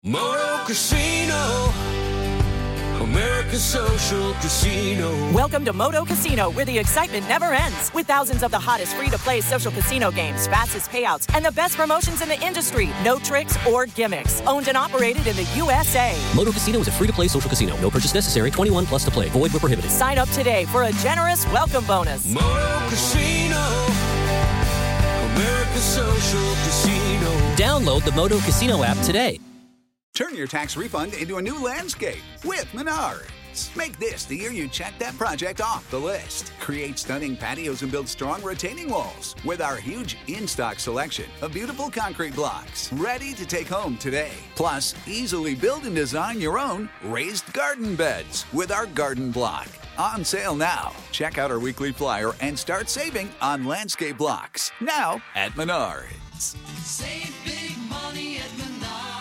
Moto Casino, America's social casino. Welcome to Moto Casino, where the excitement never ends. With thousands of the hottest free-to-play social casino games, fastest payouts, and the best promotions in the industry. No tricks or gimmicks. Owned and operated in the USA. Moto Casino is a free-to-play social casino. No purchase necessary. 21 plus to play. Void where prohibited. Sign up today for a generous welcome bonus. Moto Casino, America's social casino. Download the Moto Casino app today. Turn your tax refund into a new landscape with Menards. Make this the year you check that project off the list. Create stunning patios and build strong retaining walls with our huge in-stock selection of beautiful concrete blocks ready to take home today. Plus, easily build and design your own raised garden beds with our garden block. On sale now. Check out our weekly flyer and start saving on landscape blocks. Now at Menards. Save big money at Menards.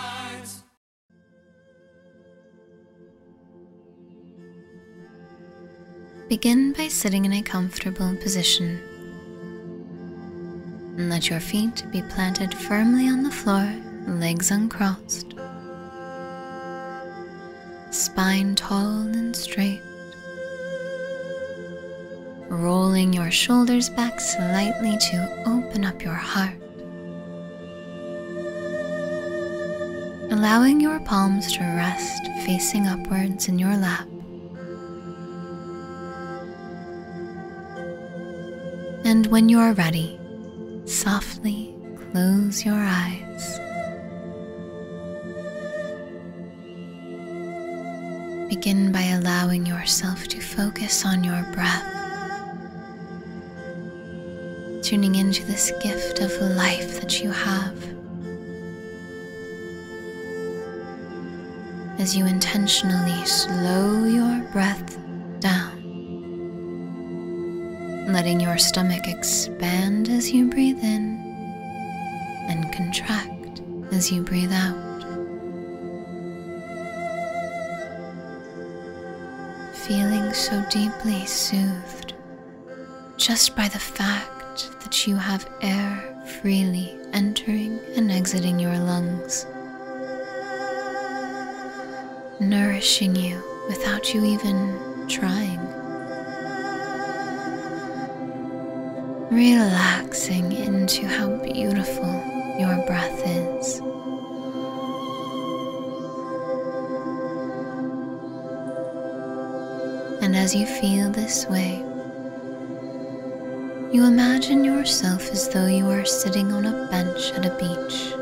Begin by sitting in a comfortable position. And let your feet be planted firmly on the floor, legs uncrossed. Spine tall and straight. Rolling your shoulders back slightly to open up your heart. Allowing your palms to rest facing upwards in your lap. And when you are ready, softly close your eyes. Begin by allowing yourself to focus on your breath, tuning into this gift of life that you have. As you intentionally slow your breath down, letting your stomach expand as you breathe in and contract as you breathe out. Feeling so deeply soothed just by the fact that you have air freely entering and exiting your lungs, nourishing you without you even trying. Relaxing into how beautiful your breath is. And as you feel this way, you imagine yourself as though you are sitting on a bench at a beach.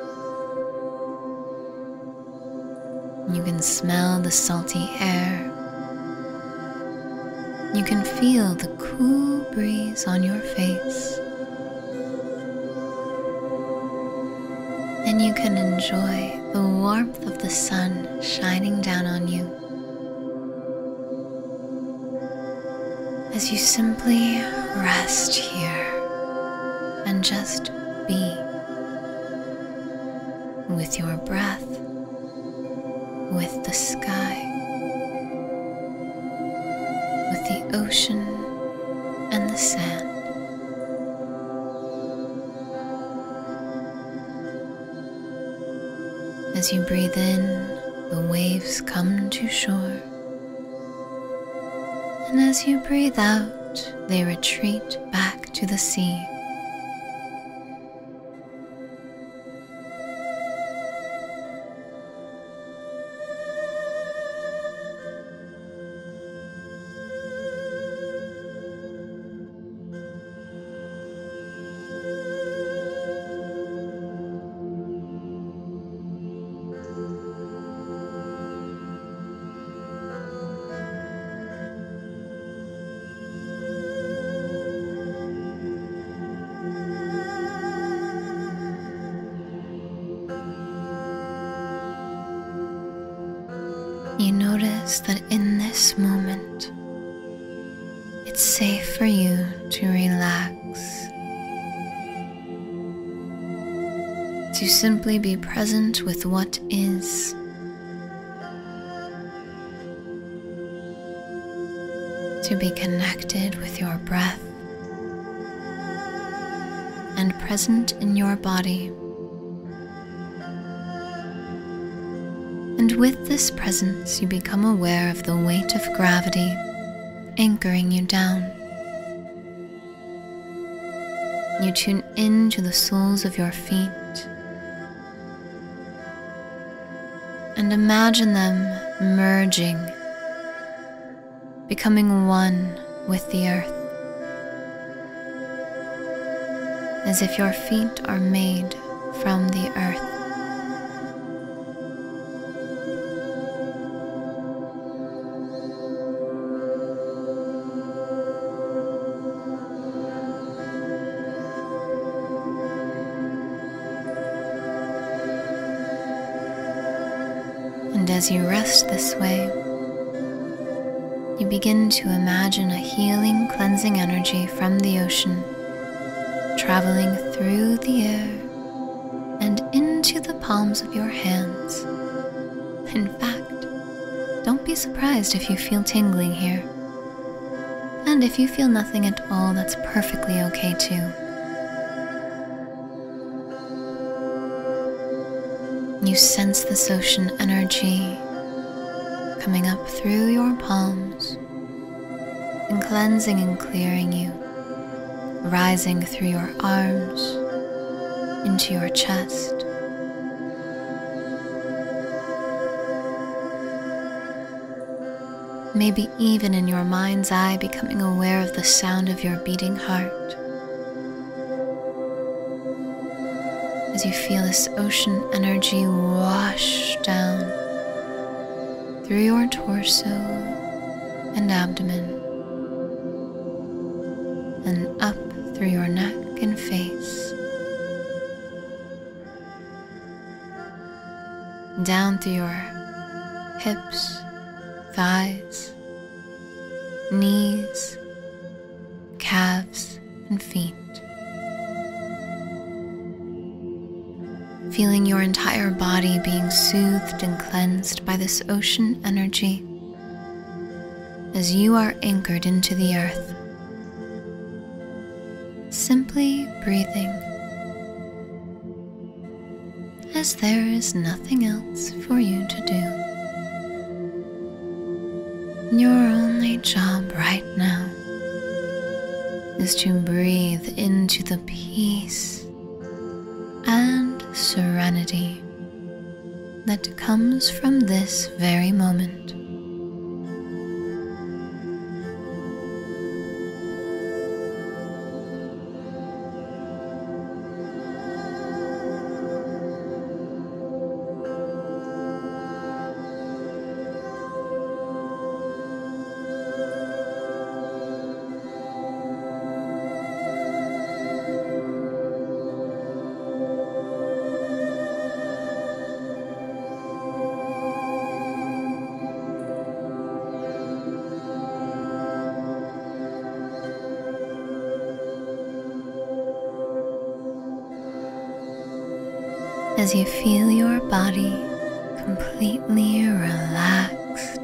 You can smell the salty air. You can feel the cool breeze on your face. And you can enjoy the warmth of the sun shining down on you as you simply rest here and just be with your breath, with the sky, with the ocean and the sand. As you breathe in, the waves come to shore. And as you breathe out, they retreat back to the sea. You notice that in this moment, it's safe for you to relax, to simply be present with what is, to be connected with your breath and present in your body. And with this presence, you become aware of the weight of gravity anchoring you down. You tune into the soles of your feet and imagine them merging, becoming one with the earth, as if your feet are made from the earth. And as you rest this way, you begin to imagine a healing, cleansing energy from the ocean traveling through the air and into the palms of your hands. In fact, don't be surprised if you feel tingling here. And if you feel nothing at all, that's perfectly okay too. You sense this ocean energy coming up through your palms and cleansing and clearing you, rising through your arms into your chest. Maybe even in your mind's eye, becoming aware of the sound of your beating heart. As you feel this ocean energy wash down through your torso and abdomen and up through your neck and face, down through your hips, thighs, knees, calves, and feet. Feeling your entire body being soothed and cleansed by this ocean energy as you are anchored into the earth. Simply breathing, as there is nothing else for you to do. Your only job right now is to breathe into the peace and serenity that comes from this very moment. As you feel your body completely relaxed,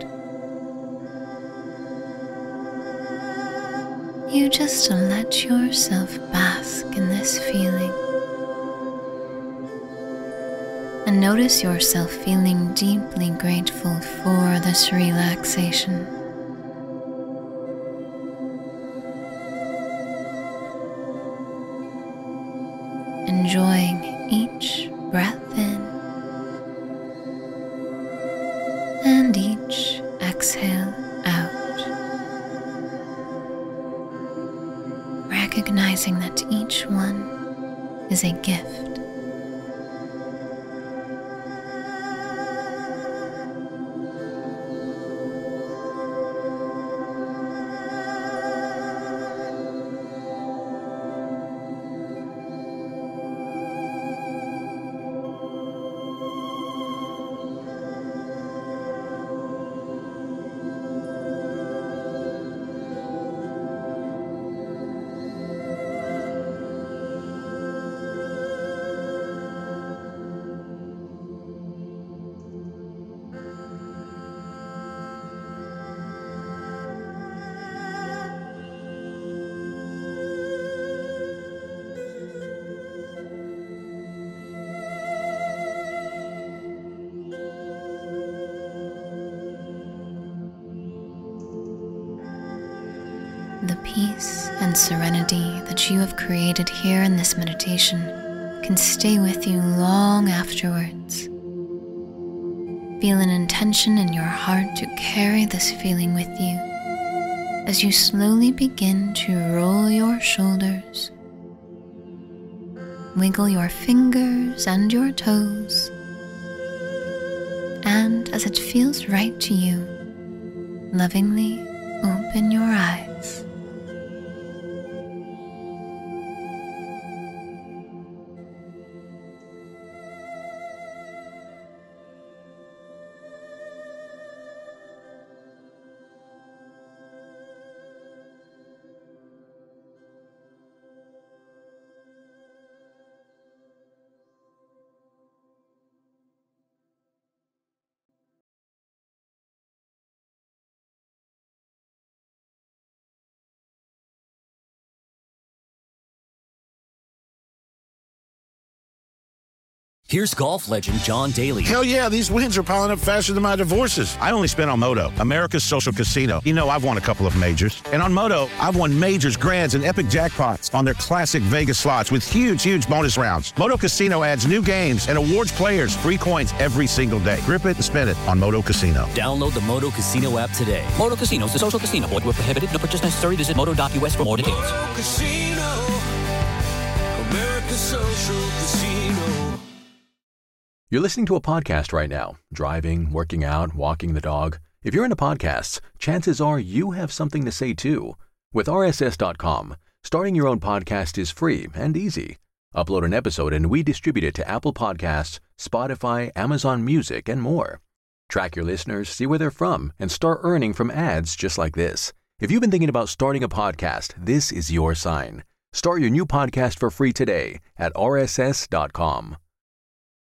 you just let yourself bask in this feeling and notice yourself feeling deeply grateful for this relaxation. Enjoying each breath in and each exhale out, recognizing that each one is a gift. The peace and serenity that you have created here in this meditation can stay with you long afterwards. Feel an intention in your heart to carry this feeling with you as you slowly begin to roll your shoulders, wiggle your fingers and your toes, and as it feels right to you, lovingly open your eyes. Here's golf legend John Daly. Hell yeah, these wins are piling up faster than my divorces. I only spent on Moto, America's social casino. You know, I've won a couple of majors. And on Moto, I've won majors, grands, and epic jackpots on their classic Vegas slots with huge bonus rounds. Moto Casino adds new games and awards players free coins every single day. Grip it and spin it on Moto Casino. Download the Moto Casino app today. Moto Casino is a social casino. Void where prohibited. No purchase necessary. Visit moto.us for more details. Moto Casino, America's social casino. You're listening to a podcast right now, driving, working out, walking the dog. If you're into podcasts, chances are you have something to say too. With RSS.com, starting your own podcast is free and easy. Upload an episode and we distribute it to Apple Podcasts, Spotify, Amazon Music, and more. Track your listeners, see where they're from, and start earning from ads just like this. If you've been thinking about starting a podcast, this is your sign. Start your new podcast for free today at RSS.com.